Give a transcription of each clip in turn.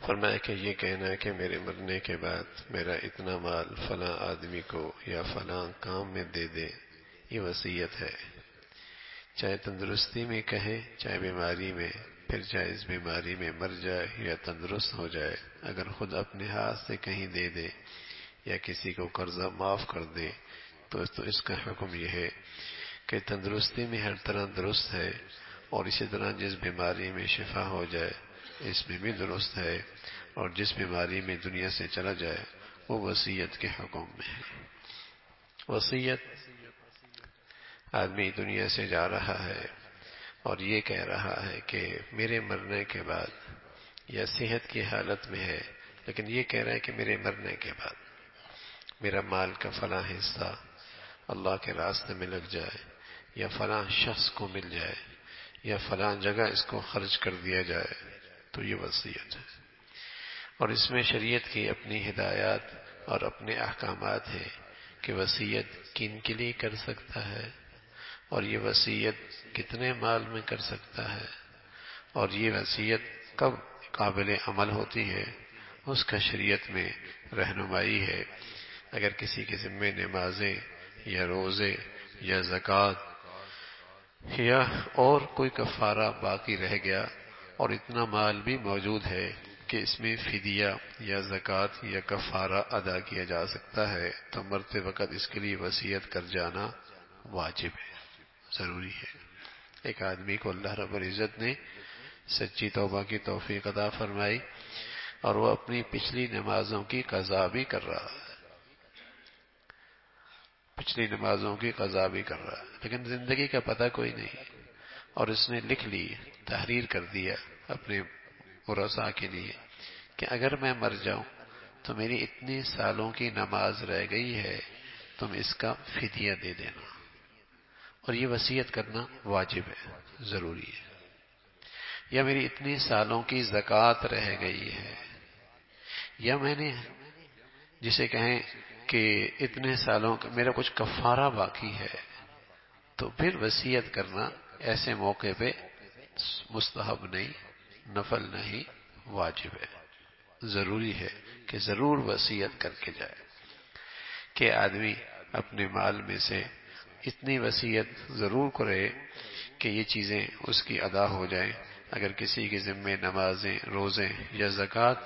فرمایا کہ یہ کہنا کہ میرے مرنے کے بعد میرا اتنا مال فلاں آدمی کو یا فلاں کام میں دے دے، یہ وصیت ہے۔ چاہے تندرستی میں کہے، چاہے بیماری میں، پھر چاہے اس بیماری میں مر جائے یا تندرست ہو جائے، اگر خود اپنے ہاتھ سے کہیں دے دے یا کسی کو قرضہ معاف کر دے تو اس کا حکم یہ ہے کہ تندرستی میں ہر طرح درست ہے، اور اسی طرح جس بیماری میں شفا ہو جائے اس میں بھی درست ہے، اور جس بیماری میں دنیا سے چلا جائے وہ وصیت کے حکم میں ہے۔ وصیت، آدمی دنیا سے جا رہا ہے اور یہ کہہ رہا ہے کہ میرے مرنے کے بعد، یا صحت کی حالت میں ہے لیکن یہ کہہ رہا ہے کہ میرے مرنے کے بعد میرا مال کا فلاں حصہ اللہ کے راستے میں لگ جائے، یا فلاں شخص کو مل جائے، یا فلاں جگہ اس کو خرچ کر دیا جائے، تو یہ وصیت ہے۔ اور اس میں شریعت کی اپنی ہدایات اور اپنے احکامات ہیں کہ وصیت کن کے لیے کر سکتا ہے، اور یہ وصیت کتنے مال میں کر سکتا ہے، اور یہ وصیت کب قابل عمل ہوتی ہے، اس کا شریعت میں رہنمائی ہے۔ اگر کسی کے ذمے نمازیں یا روزے یا زکوٰۃ یا اور کوئی کفارہ باقی رہ گیا اور اتنا مال بھی موجود ہے کہ اس میں فدیہ یا زکوٰۃ یا کفارہ ادا کیا جا سکتا ہے، تو مرتے وقت اس کے لیے وصیت کر جانا واجب ہے، ضروری ہے۔ ایک آدمی کو اللہ رب العزت نے سچی توبہ کی توفیق عطا فرمائی اور وہ اپنی پچھلی نمازوں کی قضا بھی کر رہا ہے، پچھلی نمازوں کی قضا بھی کر رہا ہے، لیکن زندگی کا پتہ کوئی نہیں، اور اس نے لکھ لی، تحریر کر دیا اپنے ورثاء کے لیے کہ اگر میں مر جاؤں تو میری اتنے سالوں کی نماز رہ گئی ہے، تم اس کا فدیہ دے دینا، اور یہ وصیت کرنا واجب ہے، ضروری ہے۔ یا میری اتنی سالوں کی زکوٰۃ رہ گئی ہے، یا میں نے جسے کہیں کہ اتنے سالوں کا میرا کچھ کفارہ باقی ہے، تو پھر وصیت کرنا ایسے موقع پہ مستحب نہیں، نفل نہیں، واجب ہے، ضروری ہے کہ ضرور وصیت کر کے جائے، کہ آدمی اپنے مال میں سے اتنی وصیت ضرور کرے کہ یہ چیزیں اس کی ادا ہو جائیں۔ اگر کسی کے ذمے نمازیں، روزے یا زکوٰۃ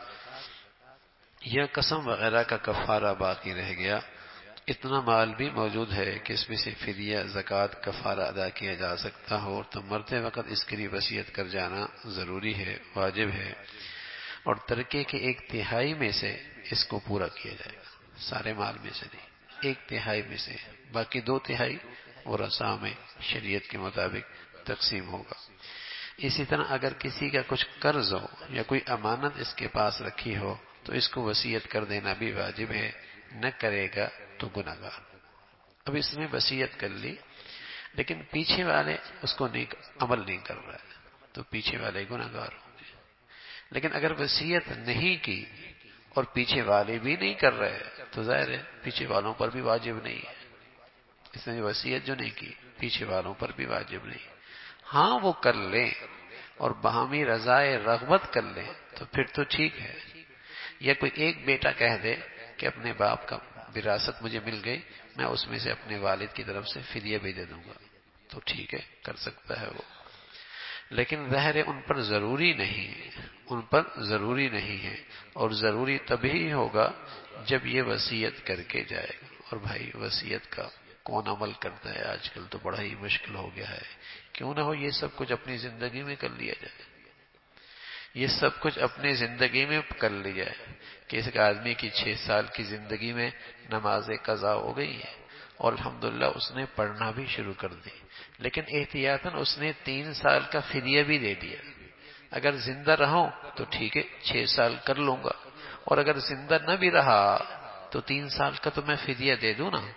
یا قسم وغیرہ کا کفارہ باقی رہ گیا، اتنا مال بھی موجود ہے کہ اس میں سے فدیہ، زکوٰۃ، کفارہ ادا کیا جا سکتا ہو، تو مرتے وقت اس کے لیے وصیت کر جانا ضروری ہے، واجب ہے، اور ترکے کے 1/3 میں سے اس کو پورا کیا جائے گا، سارے مال میں سے نہیں، 1/3 میں سے، باقی 2/3 ورثاء میں شریعت کے مطابق تقسیم ہوگا۔ اسی طرح اگر کسی کا کچھ قرض ہو یا کوئی امانت اس کے پاس رکھی ہو تو اس کو وصیت کر دینا بھی واجب ہے، نہ کرے گا تو گناہ گار۔ اب اس نے وصیت کر لی لیکن پیچھے والے اس کو عمل نہیں کر رہا ہے تو پیچھے والے گناہ گار ہوں گے، لیکن اگر وصیت نہیں کی اور پیچھے والے بھی نہیں کر رہے تو ظاہر ہے پیچھے والوں پر بھی واجب نہیں ہے۔ اس نے وصیت جو نہیں کی پیچھے والوں پر بھی واجب نہیں، ہاں وہ کر لیں اور باہمی رضائے رغبت کر لیں تو پھر تو ٹھیک ہے، یا کوئی ایک بیٹا کہہ دے کہ اپنے باپ کا وراثت مجھے مل گئی، میں اس میں سے اپنے والد کی طرف سے فدیہ بھی دے دوں گا، تو ٹھیک ہے، کر سکتا ہے وہ، لیکن ظاہر ہے ان پر ضروری نہیں ہے، ان پر ضروری نہیں ہے، اور ضروری تبھی ہوگا جب یہ وصیت کر کے جائے گا۔ اور بھائی وصیت کا کون عمل کرتا ہے؟ آج کل تو بڑا ہی مشکل ہو گیا ہے، کیوں نہ ہو یہ سب کچھ اپنی زندگی میں کر لیا جائے، یہ سب کچھ اپنی زندگی میں کر لیا جائے، کہ اس آدمی کی 6 سال کی زندگی میں نماز قضا ہو گئی ہے اور الحمدللہ اس نے پڑھنا بھی شروع کر دی، لیکن احتیاطاً اس نے 3 سال کا فدیہ بھی دے دیا، اگر زندہ رہوں تو ٹھیک ہے 6 سال کر لوں گا، اور اگر زندہ نہ بھی رہا تو 3 سال کا تو میں فدیہ دے دوں نا،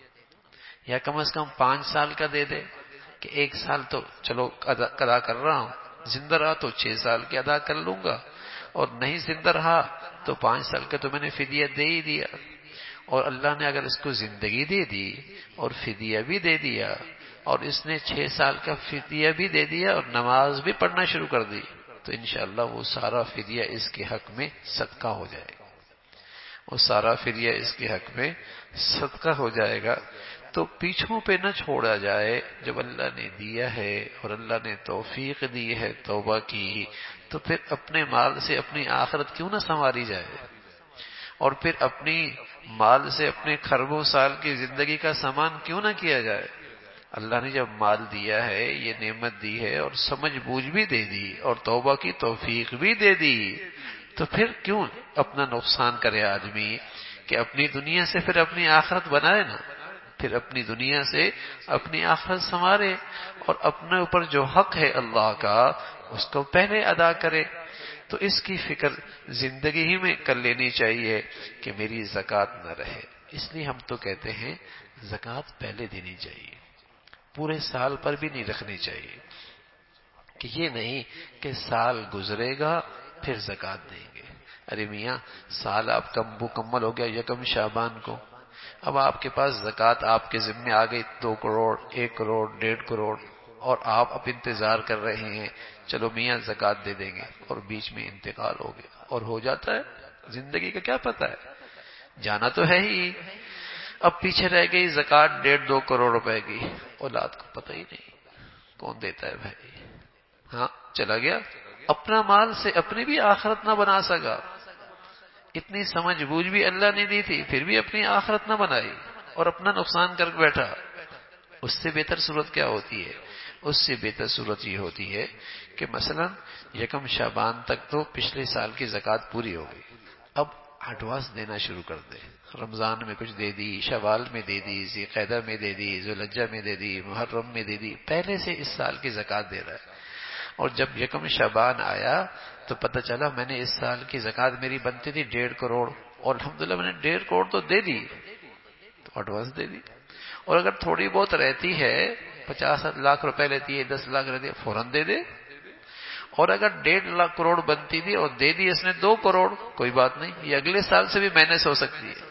یا کم از کم 5 سال کا دے دے کہ 1 سال تو چلو ادا کر رہا ہوں، زندہ رہا تو 6 سال کے ادا کر لوں گا، اور نہیں زندہ رہا تو 5 سال کا تو میں نے فدیہ دے ہی دیا۔ اور اللہ نے اگر اس کو زندگی دے دی اور فدیہ بھی دے دیا اور اس نے 6 سال کا فدیہ بھی دے دیا اور نماز بھی پڑھنا شروع کر دی، تو انشاءاللہ وہ سارا فدیہ اس کے حق میں صدقہ ہو جائے گا، وہ سارا فدیہ اس کے حق میں صدقہ ہو جائے گا۔ تو پیچھوں پہ نہ چھوڑا جائے، جب اللہ نے دیا ہے اور اللہ نے توفیق دی ہے توبہ کی، تو پھر اپنے مال سے اپنی آخرت کیوں نہ سنواری جائے، اور پھر اپنی مال سے اپنے خربوں سال کی زندگی کا سامان کیوں نہ کیا جائے۔ اللہ نے جب مال دیا ہے، یہ نعمت دی ہے اور سمجھ بوجھ بھی دے دی اور توبہ کی توفیق بھی دے دی، تو پھر کیوں اپنا نقصان کرے آدمی کہ اپنی دنیا سے پھر اپنی آخرت بنائے نا، پھر اپنی دنیا سے اپنی آخرت سنوارے اور اپنے اوپر جو حق ہے اللہ کا اس کو پہلے ادا کرے۔ تو اس کی فکر زندگی ہی میں کر لینی چاہیے کہ میری زکوٰۃ نہ رہے۔ اس لیے ہم تو کہتے ہیں زکوٰۃ پہلے دینی چاہیے، پورے سال پر بھی نہیں رکھنی چاہیے، کہ یہ نہیں کہ سال گزرے گا پھر زکوٰۃ دیں گے۔ ارے میاں سال آپ کا مکمل ہو گیا یکم شعبان کو، اب آپ کے پاس زکوٰۃ آپ کے ذمے آ گئی 2 کروڑ 1 کروڑ 1.5 کروڑ، اور آپ اب انتظار کر رہے ہیں چلو میاں زکوٰۃ دے دیں گے، اور بیچ میں انتقال ہو گیا اور ہو جاتا ہے، زندگی کا کیا پتہ ہے، جانا تو ہے ہی۔ اب پیچھے رہ گئی زکوٰۃ 1.5-2 کروڑ روپے کی، اولاد کو پتہ ہی نہیں کون دیتا ہے بھائی، ہاں چلا گیا، اپنا مال سے اپنی بھی آخرت نہ بنا سکا، اتنی سمجھ بوجھ بھی اللہ نے دی تھی پھر بھی اپنی آخرت نہ بنائی اور اپنا نقصان کر بیٹھا۔ اس سے بہتر صورت کیا ہوتی ہے؟ اس سے بہتر صورت یہ ہوتی ہے کہ مثلا یکم شعبان تک تو پچھلے سال کی زکوٰۃ پوری ہو گئی، اب ایڈوانس دینا شروع کر دے، رمضان میں کچھ دے دی، شوال میں دے دی، ذی القعدہ میں دے دی، ذوالحجہ میں دے دی، محرم میں دے دی، پہلے سے اس سال کی زکوٰۃ دے رہا ہے، اور جب یکم شعبان آیا تو پتہ چلا میں نے اس سال کی زکوٰۃ میری بنتی تھی 1.5 کروڑ، اور الحمدللہ میں نے 1.5 کروڑ تو دے دی، تو ایڈوانس دے دی، اور اگر تھوڑی بہت رہتی ہے 50 لاکھ روپے لیتی ہے 10 لاکھ رہتی ہے فوراً دے دے، اور اگر 1.5 کروڑ بنتی تھی اور دے دی اس نے 2 کروڑ، کوئی بات نہیں، یہ اگلے سال سے بھی مائنس ہو سکتی ہے،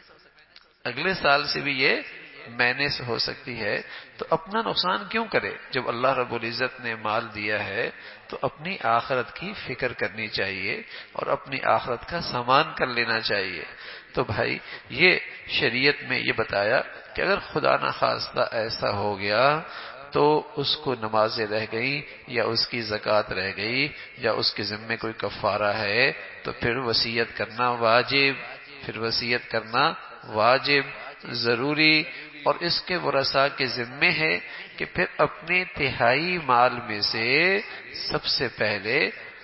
اگلے سال سے بھی یہ مائنس ہو سکتی ہے، تو اپنا نقصان کیوں کرے؟ جب اللہ رب العزت نے مال دیا ہے تو اپنی آخرت کی فکر کرنی چاہیے اور اپنی آخرت کا سامان کر لینا چاہیے۔ تو بھائی یہ شریعت میں یہ بتایا کہ اگر خدا نخواستہ ایسا ہو گیا تو اس کو نمازیں رہ گئی یا اس کی زکوٰۃ رہ گئی یا اس کے ذمے کوئی کفارہ ہے تو پھر وصیت کرنا واجب، پھر وصیت کرنا واجب ضروری، اور اس کے ورثاء کے ذمے ہے کہ پھر اپنے تہائی مال میں سے سب سے پہلے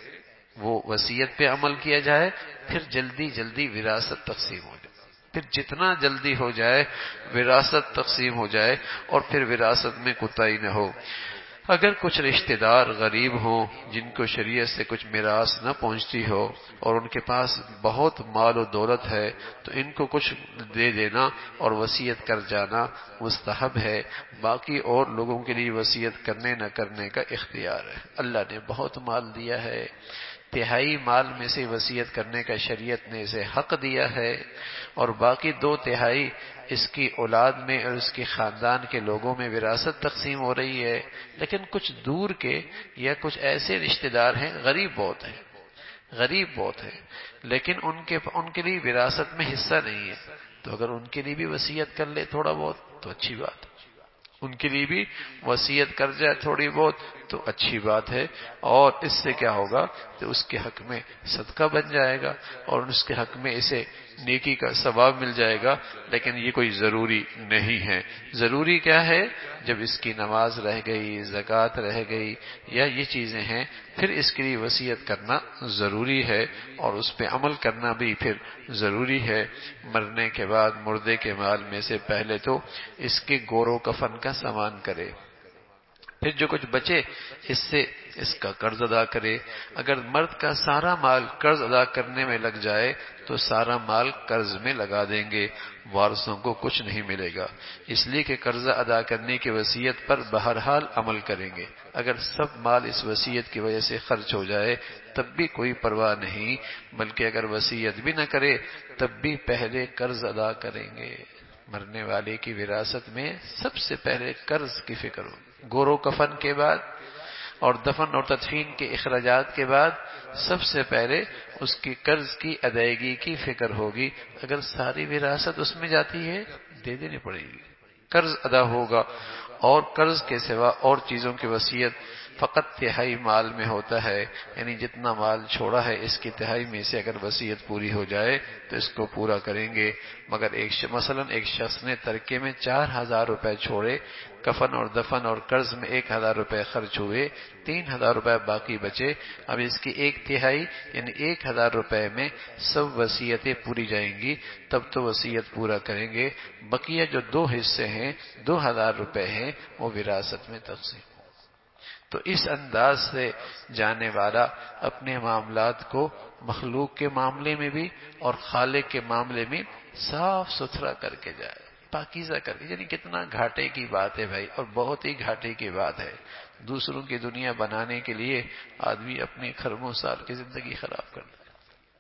وہ وصیت پہ عمل کیا جائے، پھر جلدی جلدی وراثت تقسیم ہو جائے، پھر جتنا جلدی ہو جائے وراثت تقسیم ہو جائے، اور پھر وراثت میں کوتاہی نہ ہو۔ اگر کچھ رشتہ دار غریب ہوں جن کو شریعت سے کچھ میراث نہ پہنچتی ہو اور ان کے پاس بہت مال و دولت ہے تو ان کو کچھ دے دینا اور وصیت کر جانا مستحب ہے، باقی اور لوگوں کے لیے وصیت کرنے نہ کرنے کا اختیار ہے۔ اللہ نے بہت مال دیا ہے، تہائی مال میں سے وصیت کرنے کا شریعت نے اسے حق دیا ہے، اور باقی 2/3 اس کی اولاد میں اور اس کے خاندان کے لوگوں میں وراثت تقسیم ہو رہی ہے، لیکن کچھ دور کے یا کچھ ایسے رشتہ دار ہیں غریب بہت ہیں لیکن ان کے لیے وراثت میں حصہ نہیں ہے، تو اگر ان کے لیے بھی وصیت کر لے تھوڑا بہت تو اچھی بات ہے، ان کے لیے بھی وصیت کر جائے تھوڑی بہت تو اچھی بات ہے، اور اس سے کیا ہوگا تو اس کے حق میں صدقہ بن جائے گا اور اس کے حق میں اسے نیکی کا ثواب مل جائے گا، لیکن یہ کوئی ضروری نہیں ہے۔ ضروری کیا ہے؟ جب اس کی نماز رہ گئی، زکوٰۃ رہ گئی یا یہ چیزیں ہیں، پھر اس کے لیے وصیت کرنا ضروری ہے اور اس پہ عمل کرنا بھی پھر ضروری ہے۔ مرنے کے بعد مردے کے مال میں سے پہلے تو اس کے گور و کفن کا سامان کرے، پھر جو کچھ بچے اس سے اس کا قرض ادا کرے۔ اگر مرد کا سارا مال قرض ادا کرنے میں لگ جائے تو سارا مال قرض میں لگا دیں گے، وارثوں کو کچھ نہیں ملے گا، اس لیے کہ قرضہ ادا کرنے کی وصیت پر بہرحال عمل کریں گے۔ اگر سب مال اس وصیت کی وجہ سے خرچ ہو جائے تب بھی کوئی پرواہ نہیں، بلکہ اگر وصیت بھی نہ کرے تب بھی پہلے قرض ادا کریں گے۔ مرنے والے کی وراثت میں سب سے پہلے قرض کی فکر ہو، گور و کفن کے بعد اور دفن اور تدفین کے اخراجات کے بعد سب سے پہلے اس کی قرض کی ادائیگی کی فکر ہوگی. اگر ساری وراثت اس میں جاتی ہے دے دینی پڑے گی، قرض ادا ہوگا. اور قرض کے سوا اور چیزوں کی وصیت فقط تہائی مال میں ہوتا ہے، یعنی جتنا مال چھوڑا ہے اس کی تہائی میں سے اگر وصیت پوری ہو جائے تو اس کو پورا کریں گے. مگر مثلا ایک شخص نے ترکے میں 4,000 روپے چھوڑے، کفن اور دفن اور قرض میں 1,000 روپے خرچ ہوئے، 3,000 روپے باقی بچے. اب اس کی 1/3 یعنی 1,000 روپے میں سب وصیتیں پوری جائیں گی، تب تو وصیت پورا کریں گے. بقیہ جو 2 حصے ہیں 2,000 روپے ہیں وہ وراثت میں تقسیم. تو اس انداز سے جانے والا اپنے معاملات کو مخلوق کے معاملے میں بھی اور خالق کے معاملے میں صاف ستھرا کر کے جائے، پاکیزہ کر کے. یعنی کتنا گھاٹے کی بات ہے بھائی، اور بہت ہی گھاٹے کی بات ہے. دوسروں کی دنیا بنانے کے لیے آدمی اپنی خرموں سال کی زندگی خراب کرتا ہے.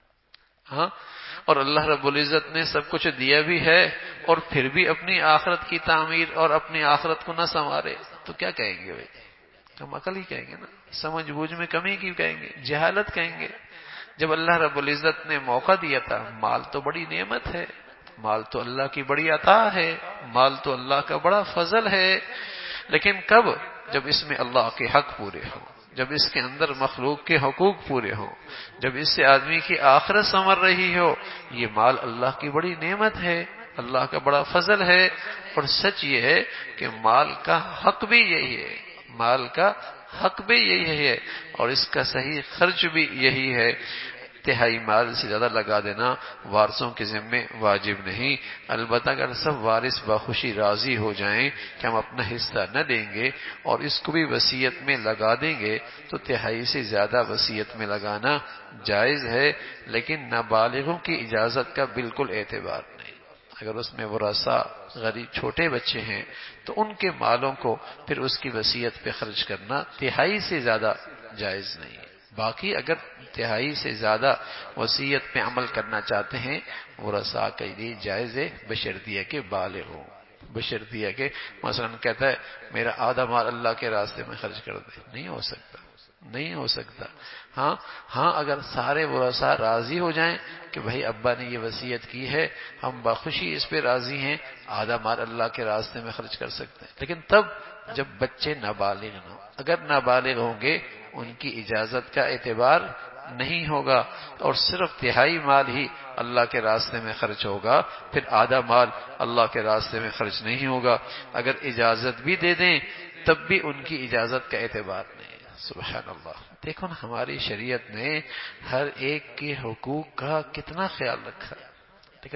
ہاں، اور اللہ رب العزت نے سب کچھ دیا بھی ہے اور پھر بھی اپنی آخرت کی تعمیر اور اپنی آخرت کو نہ سنوارے تو کیا کہیں گے بھائی؟ ہم عقل ہی کہیں گے نا، سمجھ بوجھ میں کمی کی کہیں گے، جہالت کہیں گے. جب اللہ رب العزت نے موقع دیا تھا، مال تو بڑی نعمت ہے، مال تو اللہ کی بڑی عطا ہے، مال تو اللہ کا بڑا فضل ہے. لیکن کب؟ جب اس میں اللہ کے حق پورے ہوں، جب اس کے اندر مخلوق کے حقوق پورے ہوں، جب اس سے آدمی کی آخرت سنور رہی ہو. یہ مال اللہ کی بڑی نعمت ہے، اللہ کا بڑا فضل ہے. اور سچ یہ ہے کہ مال کا حق بھی یہی ہے، مال کا حق بھی یہی ہے اور اس کا صحیح خرچ بھی یہی ہے. تہائی مال سے زیادہ لگا دینا وارثوں کے ذمے واجب نہیں. البتہ اگر سب وارث بخوشی راضی ہو جائیں کہ ہم اپنا حصہ نہ دیں گے اور اس کو بھی وصیت میں لگا دیں گے تو تہائی سے زیادہ وصیت میں لگانا جائز ہے. لیکن نابالغوں کی اجازت کا بالکل اعتبار نہیں. اگر اس میں ورثاء غریب چھوٹے بچے ہیں تو ان کے مالوں کو پھر اس کی وصیت پہ خرچ کرنا تہائی سے زیادہ جائز نہیں ہے. باقی اگر تہائی سے زیادہ وصیت پہ عمل کرنا چاہتے ہیں ورثاء کے لیے جائز ہے، بشرطیہ کہ بالغ ہو. بشرطیہ کہ مثلا کہتا ہے میرا آدھا مال اللہ کے راستے میں خرچ کر دے، نہیں ہو سکتا، نہیں ہو سکتا. ہاں اگر سارے ورثاء راضی ہو جائیں کہ بھائی ابا نے یہ وصیت کی ہے، ہم بخوشی اس پہ راضی ہیں، آدھا مال اللہ کے راستے میں خرچ کر سکتے ہیں. لیکن تب جب بچے نابالغ نہ ہوں. اگر نابالغ ہوں گے ان کی اجازت کا اعتبار نہیں ہوگا اور صرف تہائی مال ہی اللہ کے راستے میں خرچ ہوگا، پھر آدھا مال اللہ کے راستے میں خرچ نہیں ہوگا. اگر اجازت بھی دے دیں تب بھی ان کی اجازت کا اعتبار نہیں. سبحان اللہ. دیکھو نا ہماری شریعت نے ہر ایک کے حقوق کا کتنا خیال رکھا، لیکن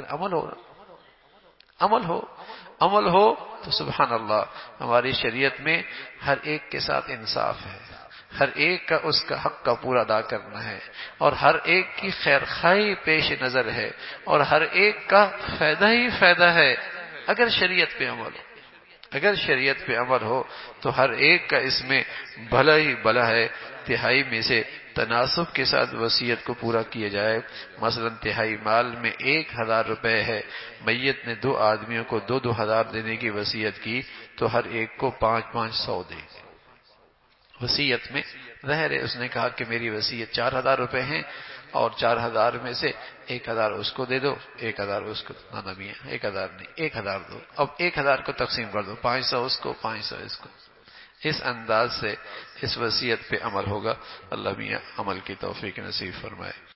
عمل ہو تو سبحان اللہ. ہماری شریعت میں ہر ایک کے ساتھ انصاف ہے، ہر ایک کا اس کا حق کا پورا ادا کرنا ہے اور ہر ایک کی خیر خواہی پیش نظر ہے اور ہر ایک کا فائدہ ہی فائدہ ہے. اگر شریعت پہ عمل ہو تو ہر ایک کا اس میں بھلا ہی بھلا ہے. تہائی میں سے تناسب کے ساتھ وصیت کو پورا کیا جائے. مثلا تہائی مال میں 1,000 روپے ہے، میت نے 2 آدمیوں کو 2,000 دینے کی وصیت کی تو ہر ایک کو 500 دے. وصیت میں ظاہر ہے اس نے کہا کہ میری وصیت 4,000 روپے ہیں اور 4,000 میں سے 1,000 اس کو دے دو، 1,000 اس کو. نہ میاں 1,000 نہیں، 1,000 دو. اب 1,000 کو تقسیم کر دو، 500 اس کو، 500 اس کو. اس انداز سے اس وصیت پہ عمل ہوگا. اللہ میاں عمل کی توفیق نصیب فرمائے.